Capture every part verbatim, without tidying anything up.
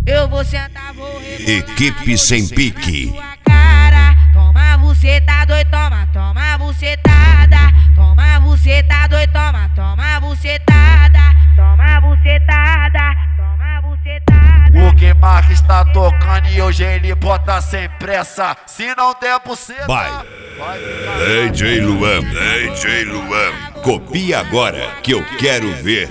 Eu vou sentar, vou rebolar. Equipe sem pique. Cara, toma buceta doido, toma, toma bucetada. Toma buceta doido, toma, toma bucetada. Toma bucetada, toma bucetada. O Guimar está tocando e hoje ele bota sem pressa. Se não der buceta, vai. Vai D J Luan, D J Luan, copia agora que eu quero ver.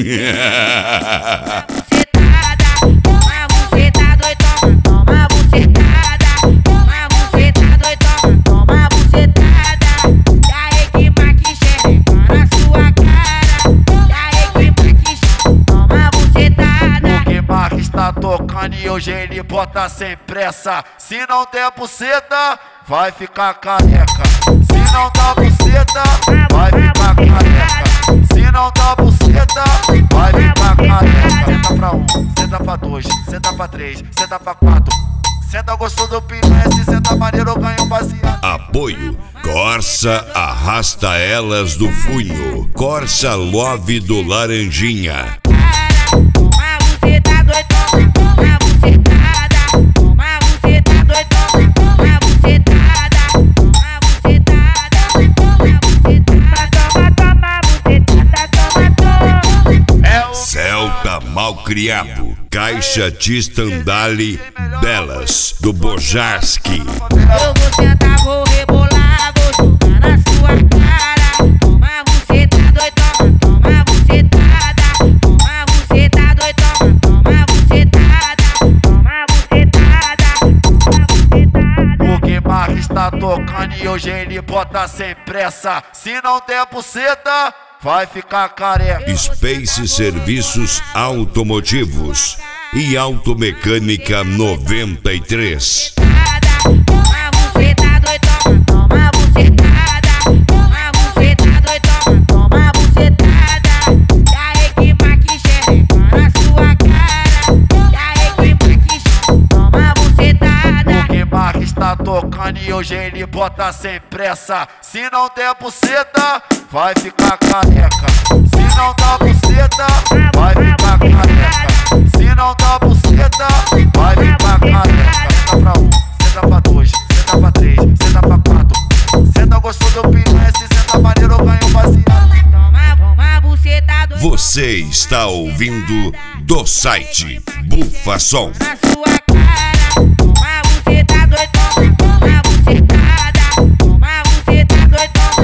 Toma buceta doido, toma, toma bucetada. Toma buceta doido, toma, toma bucetada. Já equipa que xereca na sua cara. Já equipa que xereca, toma bucetada. O Guimar está tocando e hoje ele bota sem pressa. Se não der buceta, vai ficar careca. Se não dá buceta, vai ficar careca. Se não dá buceta, vai ficar careca. Senta pra um, senta pra dois, senta pra três, senta pra quatro. Senta gostou do pinete, senta maneiro, ganha um baseado. Apoio Corsa Arrasta Elas do Funho. Corsa Love do Laranjinha. Toma buceta doido, toma, toma bucetada. Toma buceta doido, toma, toma bucetada. Toma bucetada, toma bucetada. Toma, toma bucetada, toma, toma. É o Celta Malcriado. Caixa Tistandale Belas do Bojarski. Eu vou sentar, vou rebolar, vou jogar na sua cara. Toma buceta doido, toma, toma bucetada. Toma buceta doido, toma, toma bucetada. Toma bucetada, toma bucetada. O Guimar está tocando e hoje ele bota sem pressa. Se não der buceta, vai ficar careca. Space Serviços Automotivos e Automecânica noventa e três. Toma buceta doido, toma, toma bucetada. Toma buceta doido, toma, toma bucetada. Já equipa que xereca na sua cara. Já equipa que xereca, toma bucetada. O Guimar está tocando e hoje ele bota sem pressa. Se não der buceta, vai ficar careca. Se não dá buceta, vai ficar careca. Se não dá buceta, vai ficar careca. Senta pra um, senta pra dois, senta pra três, senta pra quatro. Senta gostou do pinete, senta maneiro, ganha um baseado. Toma, toma buceta doido Você está ouvindo do site Bufa Som. na sua cara. Toma buceta doido, toma, toma bucetada. Toma buceta doido, toma.